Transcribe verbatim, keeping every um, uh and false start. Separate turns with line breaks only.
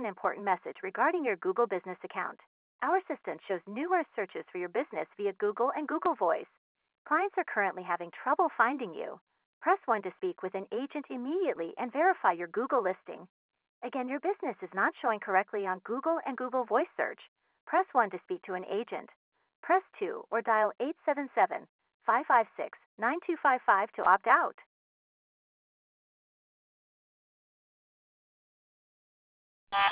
an important message regarding your Google Business account. Our assistant shows numerous searches for your business via Google and Google Voice. Clients are currently having trouble finding you. Press one to speak with an agent immediately and verify your Google listing. Again, your business is not showing correctly on Google and Google Voice search. Press one to speak to an agent. Press two or dial eight seven seven, five five six, nine two five five to opt out.